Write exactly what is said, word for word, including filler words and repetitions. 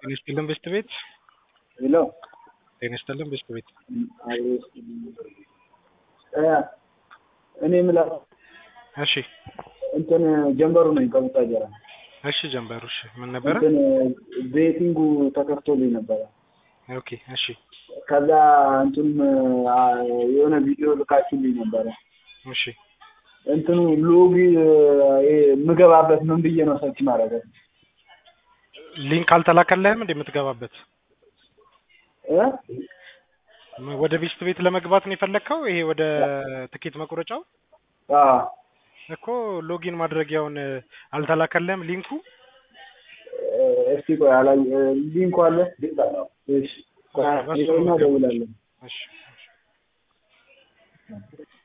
ጤና ይስጥልን በስት ቤት ሄሎ ጤና ይስጥልን በስት ቤት አይስ እ እኔ የምለው እሺ እንትን ጀንበሩ ነኝ ከቡታጀራ እሺ ጀንበሩ እሺ ምን ነበር እንትን ቤቲንጉ ተከፍቶልኝ ነበር ኦኬ እሺ ከዛ እንትን የሆነ ቪዲዮ ልካችሁልኝ ነበር እሺ እንትኑ ሎጊ ምገባበት ምን ብዬ ነው ሰርች ማድረግ ሊንክ አልተላከልህም እንዴ የምትገባበት እ ወደ ቢስት ቤት ለመግባት ነው የፈለከው ይሄ ወደ ትኬት መቁረጫው አዎ እኮ ሎጊን ማድረጊያውን አልተላከልህም ሊንኩ እስቲ ቆይ አላይ ሊንኩ አለ እሺ ቆይ ደውላለሁ እሺ